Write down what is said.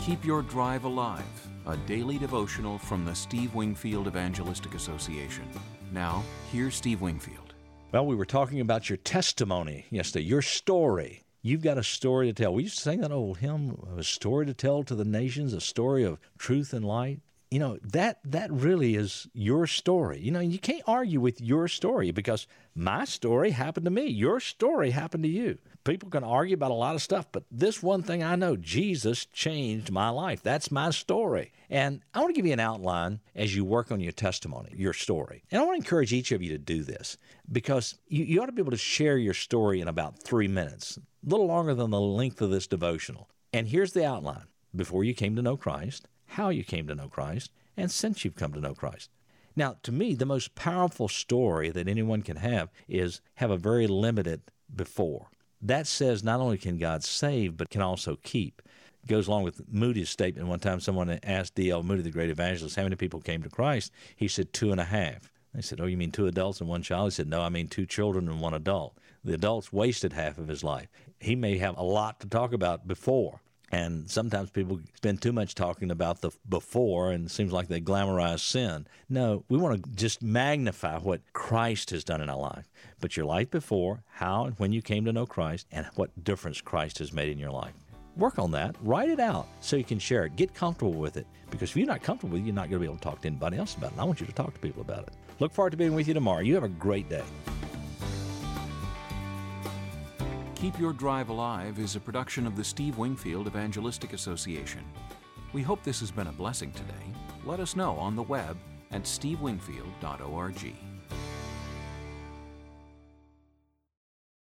Keep Your Drive Alive, a daily devotional from the Steve Wingfield Evangelistic Association. Now, here's Steve Wingfield. Well, we were talking about your testimony yesterday, your story. You've got a story to tell. We used to sing that old hymn, a story to tell to the nations, a story of truth and light. You know, that really is your story. You know, you can't argue with your story because my story happened to me. Your story happened to you. People can argue about a lot of stuff, but this one thing I know, Jesus changed my life. That's my story. And I want to give you an outline as you work on your testimony, your story. And I want to encourage each of you to do this because you ought to be able to share your story in about 3 minutes, a little longer than the length of this devotional. And here's the outline. Before you came to know Christ, how you came to know Christ, and since you've come to know Christ. Now, to me, the most powerful story that anyone can have is have a very limited before. That says not only can God save, but can also keep. It goes along with Moody's statement. One time someone asked D.L. Moody, the great evangelist, how many people came to Christ? He said 2.5. They said, oh, you mean 2 adults and 1 child? He said, no, I mean 2 children and 1 adult. The adult's wasted half of his life. He may have a lot to talk about before. And sometimes people spend too much talking about the before, and it seems like they glamorize sin. No, we want to just magnify what Christ has done in our life. But your life before, how and when you came to know Christ, and what difference Christ has made in your life. Work on that. Write it out so you can share it. Get comfortable with it. Because if you're not comfortable with it, you're not going to be able to talk to anybody else about it. And I want you to talk to people about it. Look forward to being with you tomorrow. You have a great day. Keep Your Drive Alive is a production of the Steve Wingfield Evangelistic Association. We hope this has been a blessing today. Let us know on the web at stevewingfield.org.